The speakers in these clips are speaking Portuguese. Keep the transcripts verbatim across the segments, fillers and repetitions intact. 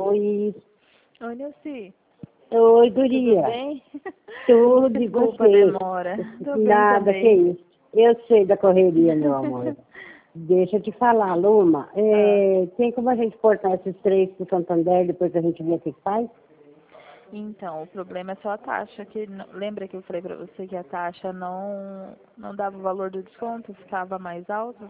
Oi. Oi, Nilce. Oi, guria. Tudo bem? Tudo e Desculpa você? a demora. Tô bem Nada, que também. isso. Eu sei da correria, meu amor. Deixa eu te falar, Luma. É, Ah. Tem como a gente cortar esses três pro Santander depois a gente vê o que faz? Então, o problema é só a taxa. Que, n- lembra que eu falei pra você que a taxa não, não dava o valor do desconto, ficava mais alto?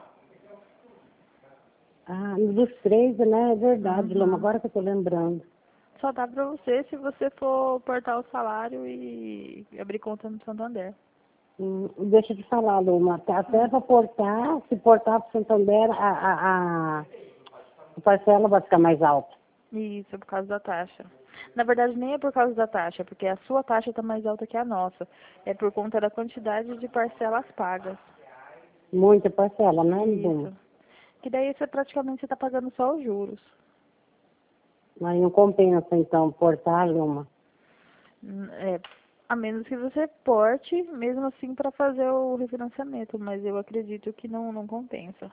Ah, dos três, né? É verdade, Luma. Uhum. Agora que eu tô lembrando. Só dá pra você se você for portar o salário e abrir conta no Santander. Hum, deixa eu te falar, Luma. Até até Hum. pra portar, se portar pro Santander, a, a, a, a parcela vai ficar mais alta. Isso, por causa da taxa. Na verdade, nem é por causa da taxa, porque a sua taxa está mais alta que a nossa. É por conta da quantidade de parcelas pagas. Muita parcela, né, Luma? Isso. Que daí você praticamente está pagando só os juros. Mas não compensa, então, portar, Luma. Hum, É, a menos que você porte, mesmo assim, para fazer o refinanciamento. Mas eu acredito que não, não compensa.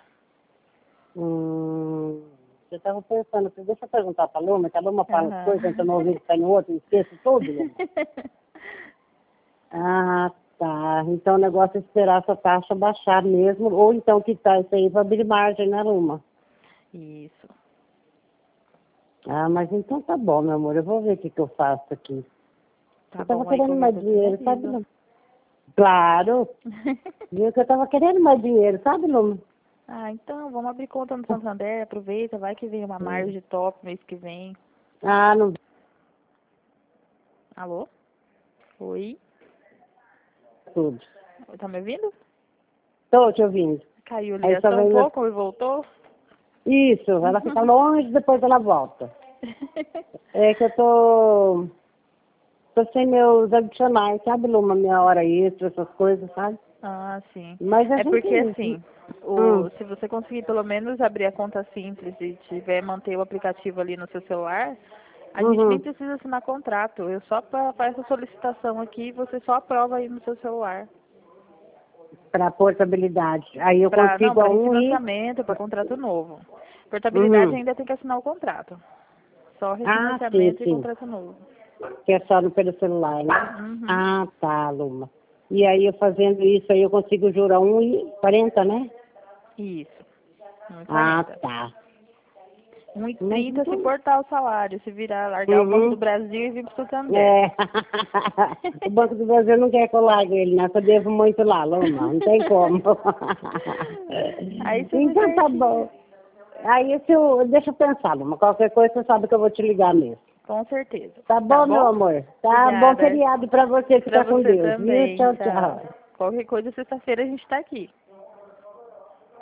Hum, eu estava pensando, deixa eu perguntar para a Luma, que a Luma fala as coisas, entra Aham. no ouvido, sai no outro, eu esqueço tudo, Luma. Ah, tá. Então o negócio é esperar essa taxa baixar mesmo, ou então quitar isso aí para abrir margem, né, Luma? Isso. Ah, mas então tá bom, meu amor, eu vou ver o que, que eu faço aqui. Tá Eu tava bom, aí querendo qualquer mais coisa você me dinheiro, sabe, avisa. Luma? Claro, viu que eu tava querendo mais dinheiro, sabe, Luma? Ah, então, vamos abrir conta no Santander, aproveita, vai que vem uma Hum. margem top mês que vem. Ah, não Alô? Oi? tudo. Tá me ouvindo? Tô te ouvindo. Caiu a Aí só ligação um vem meu... pouco e voltou? Isso, ela fica longe, depois ela volta. É que eu tô, tô sem meus adicionais, sabe, Luma, minha hora extra, essas coisas, sabe? Ah, sim. Mas a É porque gente... assim, o, Hum, se você conseguir pelo menos abrir a conta simples e tiver manter o aplicativo ali no seu celular, a gente nem uhum, precisa assinar contrato. Eu só pa- faço a solicitação aqui e você só aprova aí no seu celular. para portabilidade. Aí eu Pra, não, consigo para a um e... refinanciamento, para contrato novo. Portabilidade Uhum. ainda tem que assinar o contrato. Só Ah, sim, refinanciamento e sim. contrato novo. Que é só no, pelo celular, né? Uhum. Ah, tá, Luma. E aí eu fazendo isso aí eu consigo jurar um e quarenta, né? Isso. Ah, um e quarenta. tá. um e Mas trinta se então... cortar o salário, se virar, largar o Banco do Uhum. Brasil e vir pro Santander. É. O Banco do Brasil não quer colar com ele, né? Eu devo muito lá, Luma. Não tem como. Aí você vê Então tá certinho. bom. Aí se eu, deixa eu pensar, Luma. Qualquer coisa você sabe que eu vou te ligar mesmo. Com certeza. Tá Tá bom, meu bom? amor? Tá bom Obrigada. feriado pra você Pra ficar com você Deus, viu? também. Tchau, Tchau. tchau. Qualquer coisa, sexta-feira a gente tá aqui.